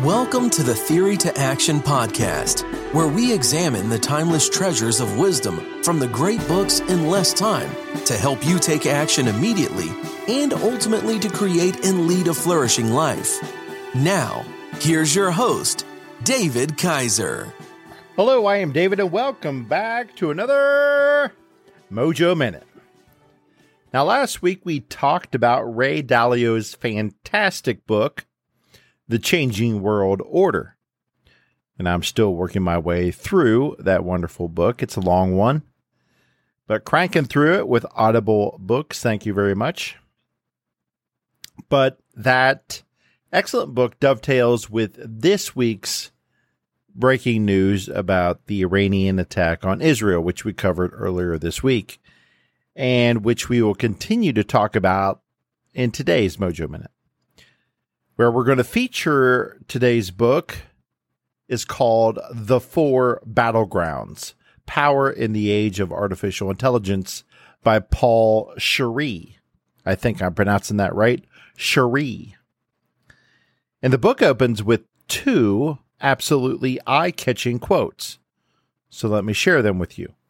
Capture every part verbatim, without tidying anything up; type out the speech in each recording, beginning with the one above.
Welcome to the Theory to Action podcast, where we examine the timeless treasures of wisdom from the great books in less time to help you take action immediately and ultimately to create and lead a flourishing life. Now, here's your host, David Kaiser. Hello, I am David, and welcome back to another Mojo Minute. Now, last week we talked about Ray Dalio's fantastic book, The Changing World Order. And I'm still working my way through that wonderful book. It's a long one, but cranking through it with Audible Books. Thank you very much. But that excellent book dovetails with this week's breaking news about the Iranian attack on Israel, which we covered earlier this week, and which we will continue to talk about in today's Mojo Minute. Where we're going to feature today's book is called The Four Battlegrounds, Power in the Age of Artificial Intelligence by Paul Scharre. I think I'm pronouncing that right. Scharre. And the book opens with two absolutely eye-catching quotes. So let me share them with you.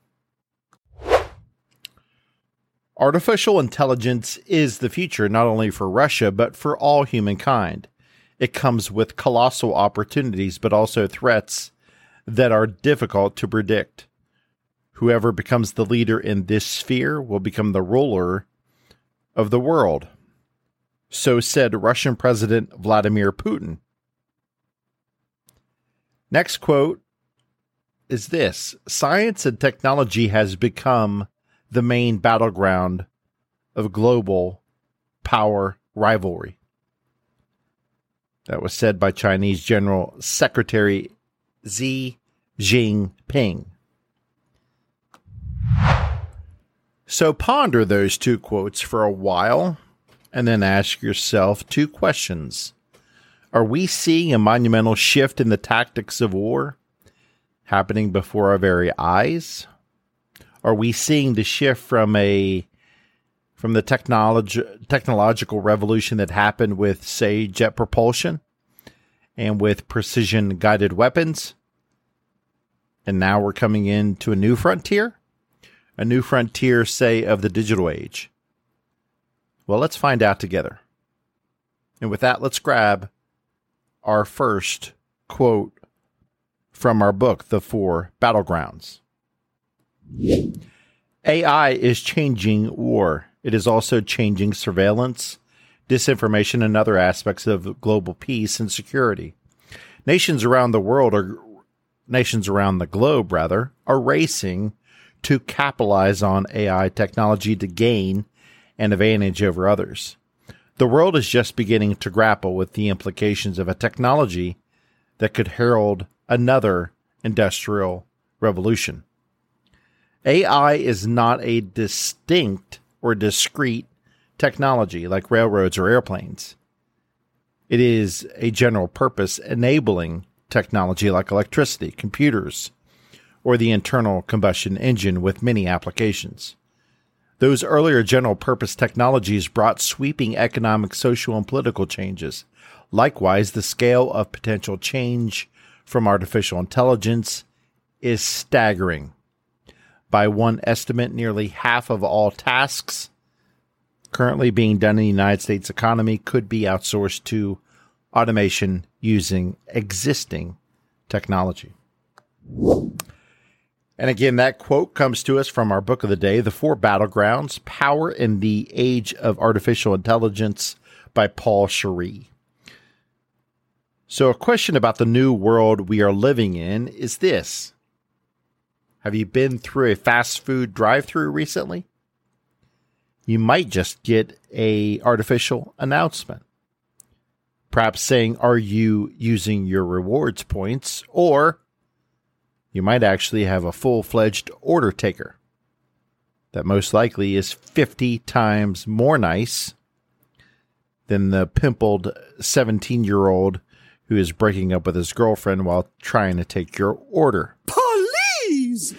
Artificial intelligence is the future, not only for Russia, but for all humankind. It comes with colossal opportunities, but also threats that are difficult to predict. Whoever becomes the leader in this sphere will become the ruler of the world. So said Russian President Vladimir Putin. Next quote is this: science and technology has become the main battleground of global power rivalry. That was said by Chinese General Secretary Xi Jinping. So ponder those two quotes for a while and then ask yourself two questions. Are we seeing a monumental shift in the tactics of war happening before our very eyes? Are we seeing the shift from a from the technology technological revolution that happened with, say, jet propulsion and with precision guided weapons? And now we're coming into a new frontier? A new frontier, say, of the digital age? Well, let's find out together. And with that, let's grab our first quote from our book, The Four Battlegrounds. A I is changing war. It is also changing surveillance, disinformation, and other aspects of global peace and security. Nations around the world are nations around the globe, rather, are racing to capitalize on A I technology to gain an advantage over others. The world is just beginning to grapple with the implications of a technology that could herald another industrial revolution. A I is not a distinct or discrete technology like railroads or airplanes. It is a general purpose enabling technology like electricity, computers, or the internal combustion engine with many applications. Those earlier general purpose technologies brought sweeping economic, social, and political changes. Likewise, the scale of potential change from artificial intelligence is staggering. By one estimate, nearly half of all tasks currently being done in the United States economy could be outsourced to automation using existing technology. And again, that quote comes to us from our book of the day, The Four Battlegrounds, Power in the Age of Artificial Intelligence by Paul Scharre. So a question about the new world we are living in is this. Have you been through a fast food drive-thru recently? You might just get a artificial announcement. Perhaps saying, are you using your rewards points? Or you might actually have a full-fledged order taker that most likely is fifty times more nice than the pimpled seventeen-year-old who is breaking up with his girlfriend while trying to take your order. Please!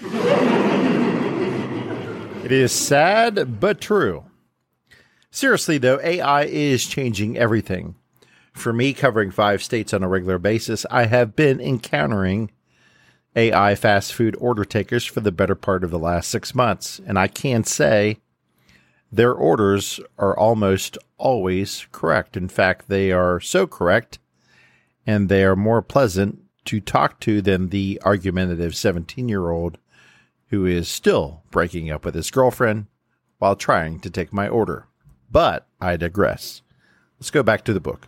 It is sad, but true. Seriously, though, A I is changing everything, For me, covering five states on a regular basis, I have been encountering A I fast food order takers for the better part of the last six months, and I can say their orders are almost always correct. In fact, they are so correct, and they are more pleasant to talk to than the argumentative seventeen-year-old who is still breaking up with his girlfriend while trying to take my order. But I digress. Let's go back to the book.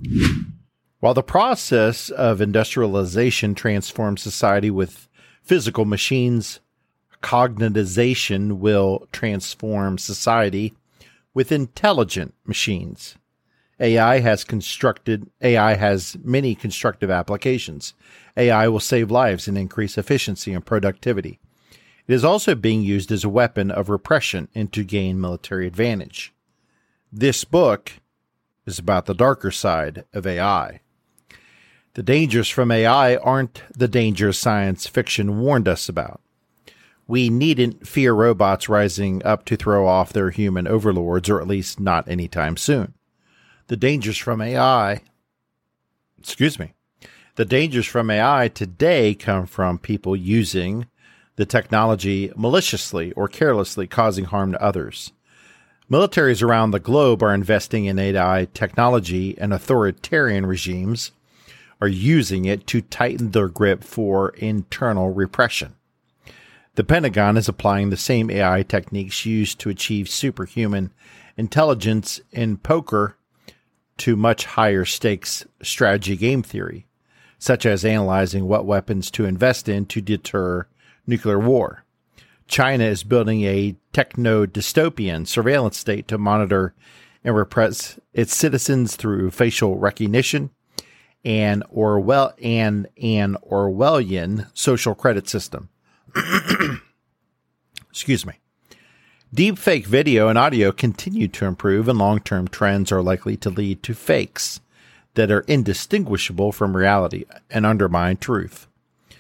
While the process of industrialization transforms society with physical machines, cognitization will transform society with intelligent machines. A I has constructed, A I has many constructive applications. A I will save lives and increase efficiency and productivity. It is also being used as a weapon of repression and to gain military advantage. This book is about the darker side of A I. The dangers from A I aren't the dangers science fiction warned us about. We needn't fear robots rising up to throw off their human overlords, or at least not anytime soon. The dangers from A I, excuse me, the dangers from A I today come from people using the technology maliciously or carelessly, causing harm to others. Militaries around the globe are investing in A I technology, and authoritarian regimes are using it to tighten their grip for internal repression. The Pentagon is applying the same A I techniques used to achieve superhuman intelligence in poker to much higher stakes strategy game theory, such as analyzing what weapons to invest in to deter nuclear war. China is building a techno-dystopian surveillance state to monitor and repress its citizens through facial recognition and Orwell and an Orwellian social credit system. Excuse me. Deepfake video and audio continue to improve, and long-term trends are likely to lead to fakes that are indistinguishable from reality and undermine truth.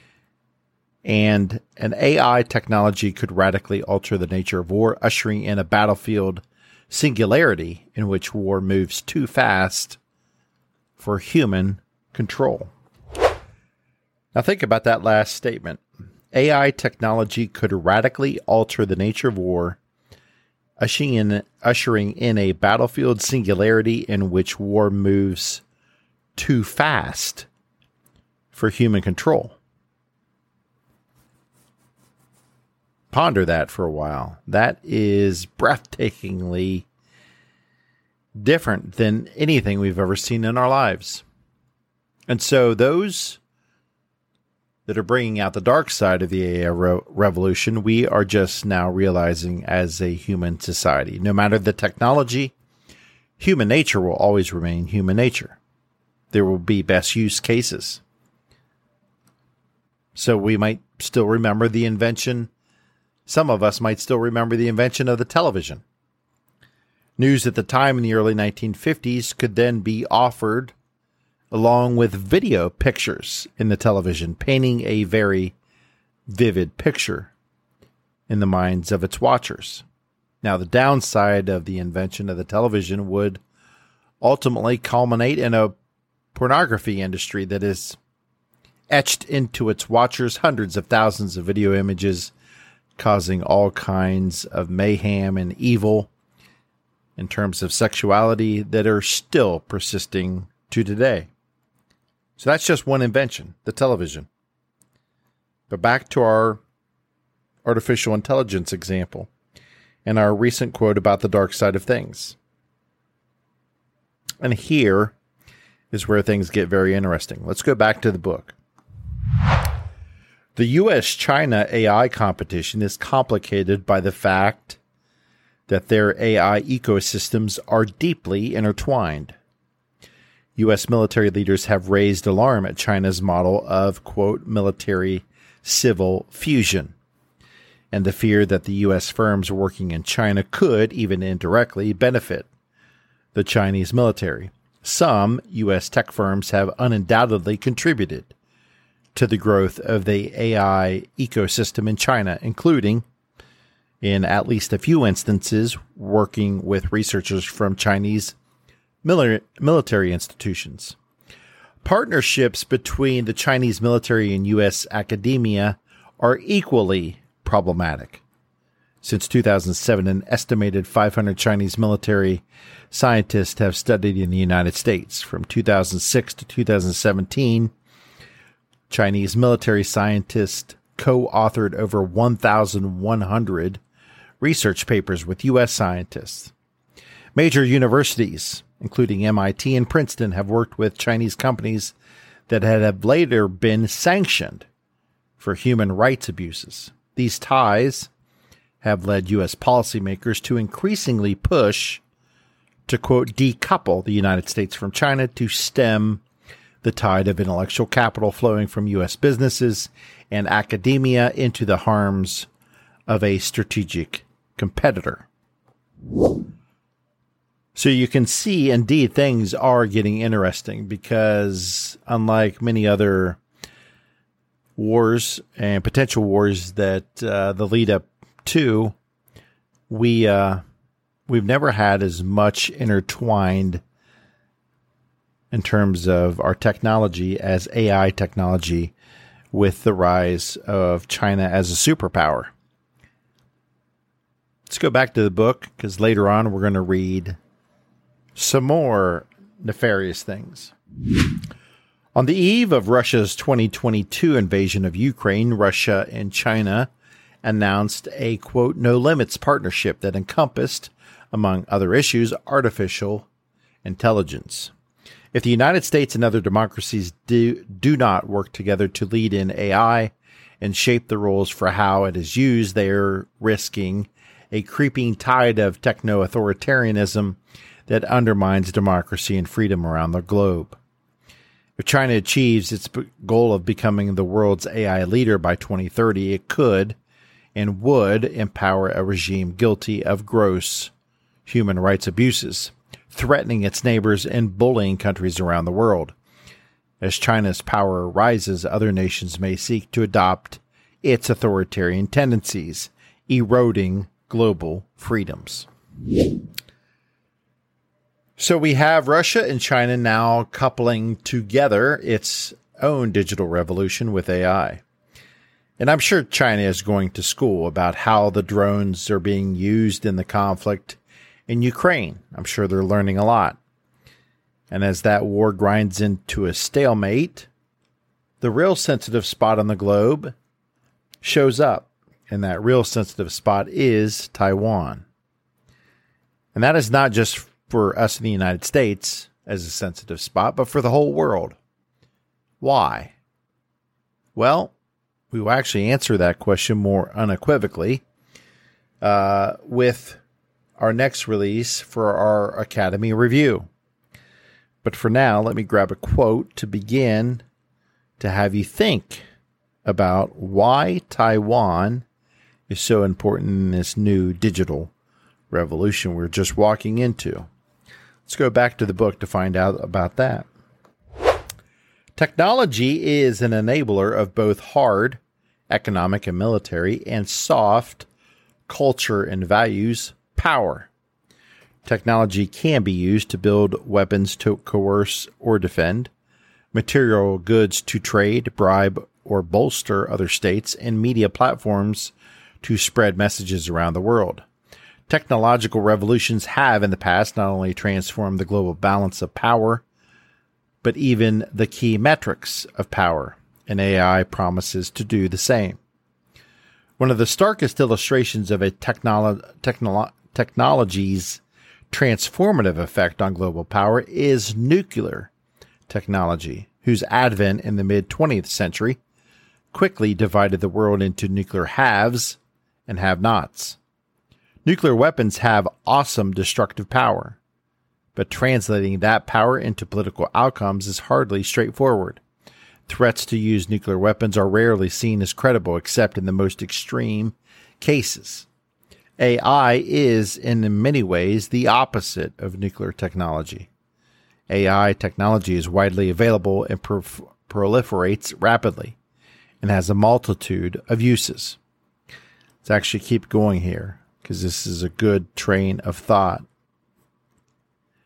And an A I technology could radically alter the nature of war, ushering in a battlefield singularity in which war moves too fast for human control. Now think about that last statement. A I technology could radically alter the nature of war, ushering in, ushering in a battlefield singularity in which war moves too fast for human control. Ponder that for a while. That is breathtakingly different than anything we've ever seen in our lives. And so those that are bringing out the dark side of the A I re- revolution, we are just now realizing as a human society. No matter the technology, human nature will always remain human nature. There will be best use cases. So we might still remember the invention. Some of us might still remember the invention of the television. News at the time in the early nineteen fifties could then be offered along with video pictures in the television, painting a very vivid picture in the minds of its watchers. Now, the downside of the invention of the television would ultimately culminate in a pornography industry that is etched into its watchers hundreds of thousands of video images, causing all kinds of mayhem and evil in terms of sexuality that are still persisting to today. So that's just one invention, the television. But back to our artificial intelligence example and our recent quote about the dark side of things. And here is where things get very interesting. Let's go back to the book. The U S China A I competition is complicated by the fact that their A I ecosystems are deeply intertwined. U S military leaders have raised alarm at China's model of, quote, military-civil fusion, and the fear that the U S firms working in China could, even indirectly, benefit the Chinese military. Some U S tech firms have undoubtedly contributed to the growth of the A I ecosystem in China, including, in at least a few instances, working with researchers from Chinese military institutions. Partnerships between the Chinese military and U S academia are equally problematic. Since two thousand seven, an estimated five hundred Chinese military scientists have studied in the United States. From two thousand six to two thousand seventeen, Chinese military scientists co-authored over one thousand one hundred research papers with U S scientists. Major universities, including M I T and Princeton, have worked with Chinese companies that have later been sanctioned for human rights abuses. These ties have led U S policymakers to increasingly push to, quote, decouple the United States from China to stem the tide of intellectual capital flowing from U S businesses and academia into the harms of a strategic competitor. So you can see, indeed, things are getting interesting because unlike many other wars and potential wars that uh, the lead up to, we, uh, we've never had as much intertwined in terms of our technology as A I technology with the rise of China as a superpower. Let's go back to the book because later on we're going to read some more nefarious things. On the eve of Russia's twenty twenty-two invasion of Ukraine, Russia and China announced a, quote, no-limits partnership that encompassed, among other issues, artificial intelligence. If the United States and other democracies do, do not work together to lead in A I and shape the rules for how it is used, they are risking a creeping tide of techno-authoritarianism that undermines democracy and freedom around the globe. If China achieves its goal of becoming the world's A I leader by twenty thirty, it could and would empower a regime guilty of gross human rights abuses, threatening its neighbors and bullying countries around the world. As China's power rises, other nations may seek to adopt its authoritarian tendencies, eroding global freedoms. So we have Russia and China now coupling together its own digital revolution with A I. And I'm sure China is going to school about how the drones are being used in the conflict in Ukraine. I'm sure they're learning a lot. And as that war grinds into a stalemate, the real sensitive spot on the globe shows up. And that real sensitive spot is Taiwan. And that is not just for us in the United States as a sensitive spot, but for the whole world. Why? Well, we will actually answer that question more unequivocally uh, with our next release for our Academy Review. But for now, let me grab a quote to begin to have you think about why Taiwan is so important in this new digital revolution we're just walking into. Let's go back to the book to find out about that. Technology is an enabler of both hard, economic and military, and soft, culture and values, power. Technology can be used to build weapons to coerce or defend, material goods to trade, bribe, or bolster other states, and media platforms to spread messages around the world. Technological revolutions have in the past not only transformed the global balance of power, but even the key metrics of power, and A I promises to do the same. One of the starkest illustrations of a technolo- technolo- technology's transformative effect on global power is nuclear technology, whose advent in the mid-twentieth century quickly divided the world into nuclear haves and have-nots. Nuclear weapons have awesome destructive power, but translating that power into political outcomes is hardly straightforward. Threats to use nuclear weapons are rarely seen as credible except in the most extreme cases. A I is, in many ways, the opposite of nuclear technology. A I technology is widely available and pro- proliferates rapidly and has a multitude of uses. Let's actually keep going here, because this is a good train of thought.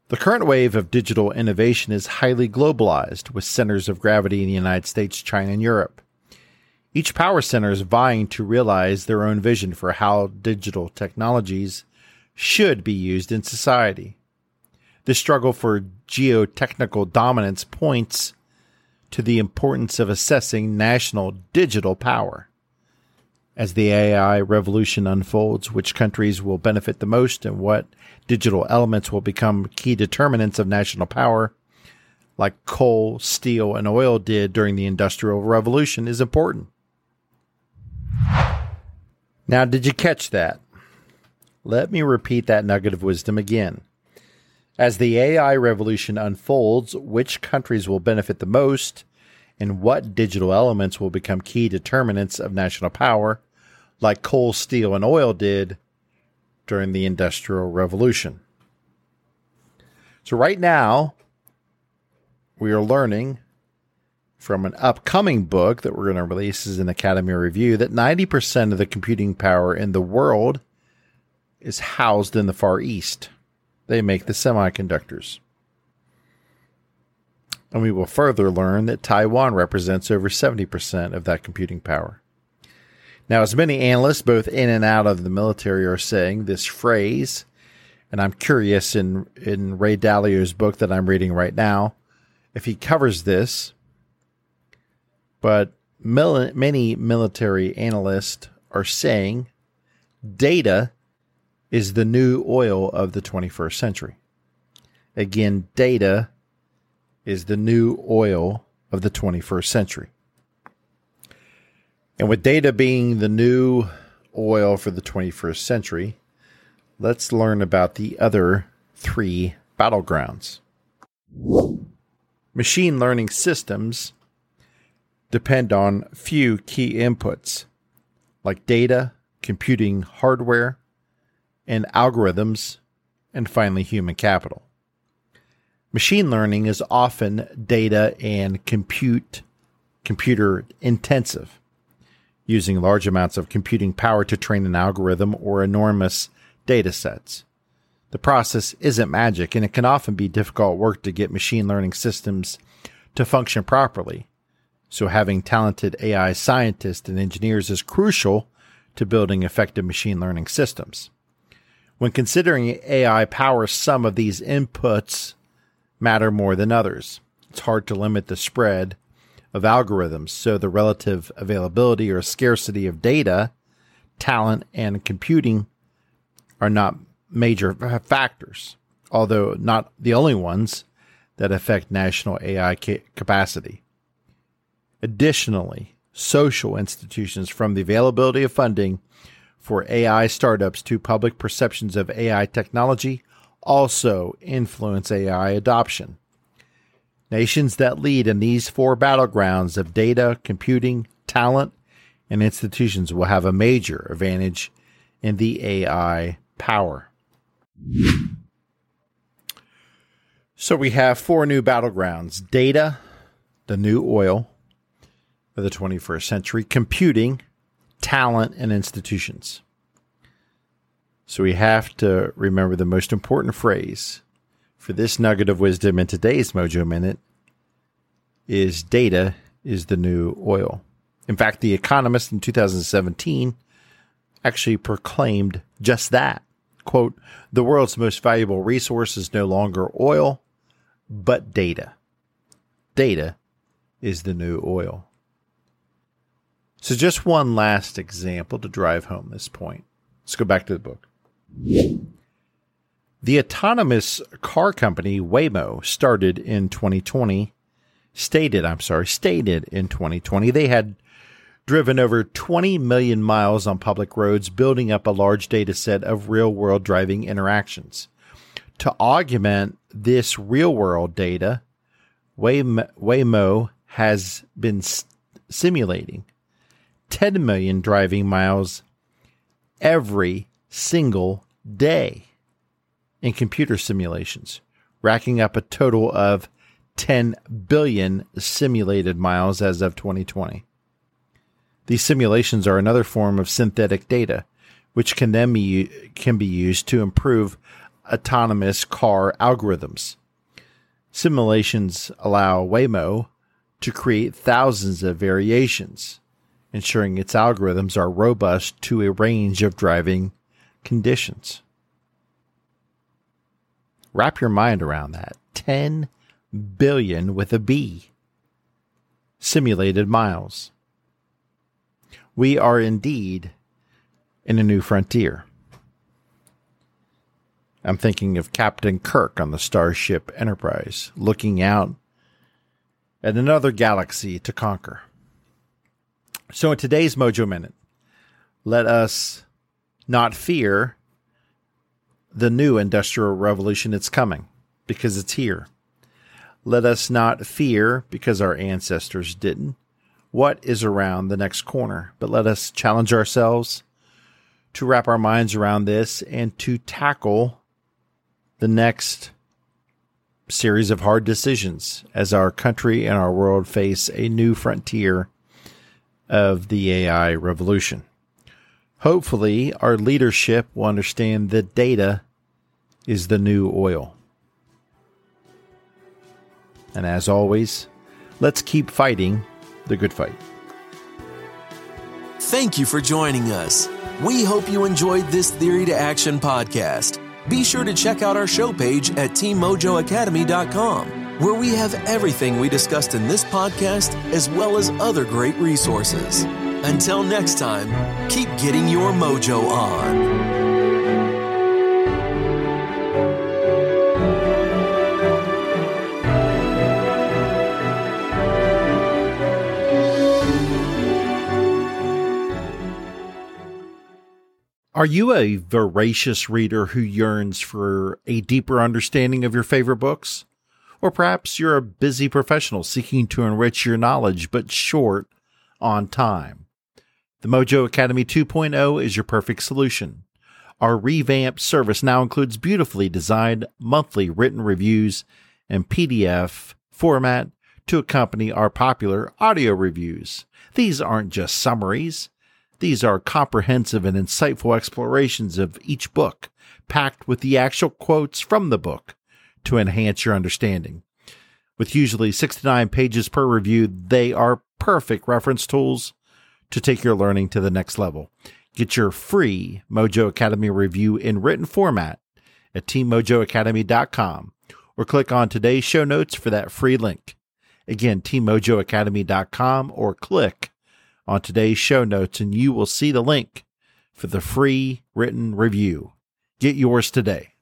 The current wave of digital innovation is highly globalized, with centers of gravity in the United States, China, and Europe. Each power center is vying to realize their own vision for how digital technologies should be used in society. This struggle for geotechnical dominance points to the importance of assessing national digital power. As the A I revolution unfolds, which countries will benefit the most and what digital elements will become key determinants of national power, like coal, steel, and oil did during the Industrial Revolution, is important. Now, did you catch that? Let me repeat that nugget of wisdom again. As the A I revolution unfolds, which countries will benefit the most and what digital elements will become key determinants of national power, like coal, steel, and oil did during the Industrial Revolution. So right now, we are learning from an upcoming book that we're going to release as an Academy Review that ninety percent of the computing power in the world is housed in the Far East. They make the semiconductors. And we will further learn that Taiwan represents over seventy percent of that computing power. Now, as many analysts, both in and out of the military, are saying this phrase, and I'm curious in, in Ray Dalio's book that I'm reading right now, if he covers this, but mil- many military analysts are saying data is the new oil of the twenty-first century. Again, data is the new oil of the twenty-first century. And with data being the new oil for the twenty-first century, let's learn about the other three battlegrounds. Machine learning systems depend on few key inputs, like data, computing hardware, and algorithms, and finally human capital. Machine learning is often data and compute computer intensive, using large amounts of computing power to train an algorithm or enormous data sets. The process isn't magic, and it can often be difficult work to get machine learning systems to function properly. So having talented A I scientists and engineers is crucial to building effective machine learning systems. When considering A I power, some of these inputs matter more than others. It's hard to limit the spread of algorithms, so the relative availability or scarcity of data, talent, and computing are not major factors, although not the only ones that affect national A I ca- capacity. Additionally, social institutions, from the availability of funding for A I startups to public perceptions of A I technology, also influence A I adoption. Nations that lead in these four battlegrounds of data, computing, talent, and institutions will have a major advantage in the A I power. So we have four new battlegrounds: data, the new oil of the twenty-first century, computing, talent, and institutions. So we have to remember the most important phrase for this nugget of wisdom in today's Mojo Minute is data is the new oil. In fact, The Economist in two thousand seventeen actually proclaimed just that. Quote, "The world's most valuable resource is no longer oil, but data. Data is the new oil." So just one last example to drive home this point. Let's go back to the book. The autonomous car company Waymo started in twenty twenty, stated, I'm sorry, stated in twenty twenty they had driven over twenty million miles on public roads, building up a large data set of real-world driving interactions. To augment this real-world data, Waymo, Waymo has been s- simulating ten million driving miles every single day in computer simulations, racking up a total of ten billion simulated miles as of twenty twenty. These simulations are another form of synthetic data, which can then be, can be used to improve autonomous car algorithms. Simulations allow Waymo to create thousands of variations, ensuring its algorithms are robust to a range of driving conditions. Wrap your mind around that. ten billion with a B. Simulated miles. We are indeed in a new frontier. I'm thinking of Captain Kirk on the Starship Enterprise, looking out at another galaxy to conquer. So in today's Mojo Minute, let us not fear the new industrial revolution that's coming, because it's here. Let us not fear, because our ancestors didn't, what is around the next corner, but let us challenge ourselves to wrap our minds around this and to tackle the next series of hard decisions as our country and our world face a new frontier of the A I revolution. Hopefully, our leadership will understand that data is the new oil. And as always, let's keep fighting the good fight. Thank you for joining us. We hope you enjoyed this Theory to Action podcast. Be sure to check out our show page at team mojo academy dot com, where we have everything we discussed in this podcast, as well as other great resources. Until next time, keep getting your mojo on. Are you a voracious reader who yearns for a deeper understanding of your favorite books? Or perhaps you're a busy professional seeking to enrich your knowledge but short on time. The Mojo Academy two point oh is your perfect solution. Our revamped service now includes beautifully designed monthly written reviews and P D F format to accompany our popular audio reviews. These aren't just summaries. These are comprehensive and insightful explorations of each book, packed with the actual quotes from the book to enhance your understanding. With usually sixty-nine pages per review, they are perfect reference tools to take your learning to the next level. Get your free Mojo Academy review in written format at team mojo academy dot com or click on today's show notes for that free link. Again, team mojo academy dot com or click on today's show notes and you will see the link for the free written review. Get yours today.